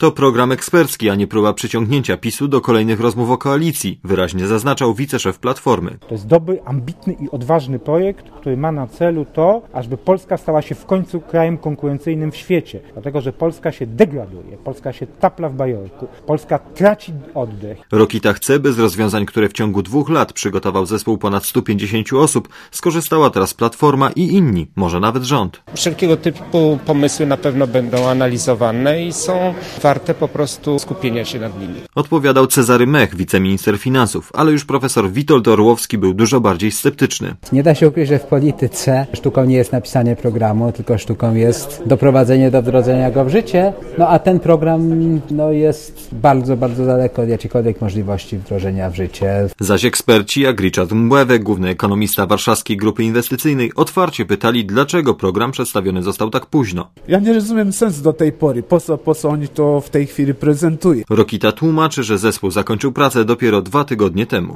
To program ekspercki, a nie próba przyciągnięcia PiS-u do kolejnych rozmów o koalicji, wyraźnie zaznaczał wiceszef Platformy. To jest dobry, ambitny i odważny projekt, który ma na celu to, ażeby Polska stała się w końcu krajem konkurencyjnym w świecie. Dlatego, że Polska się degraduje, Polska się tapla w bajorku, Polska traci oddech. Rokita chce, by z rozwiązań, które w ciągu 2 lat przygotował zespół ponad 150 osób, skorzystała teraz Platforma i inni, może nawet rząd. Wszelkiego typu pomysły na pewno będą analizowane i są warte po prostu skupienia się nad nimi. Odpowiadał Cezary Mech, wiceminister finansów, ale już profesor Witold Orłowski był dużo bardziej sceptyczny. Nie da się ukryć, że w polityce sztuką nie jest napisanie programu, tylko sztuką jest doprowadzenie do wdrożenia go w życie. No a ten program jest bardzo, bardzo daleko od jakiejkolwiek możliwości wdrożenia w życie. Zaś eksperci, jak Richard Mbłewek, główny ekonomista Warszawskiej Grupy Inwestycyjnej, otwarcie pytali, dlaczego program przedstawiony został tak późno. Ja nie rozumiem sensu do tej pory. Po co oni to w tej chwili prezentują? Rokita tłumaczy, że zespół zakończył pracę dopiero 2 tygodnie temu.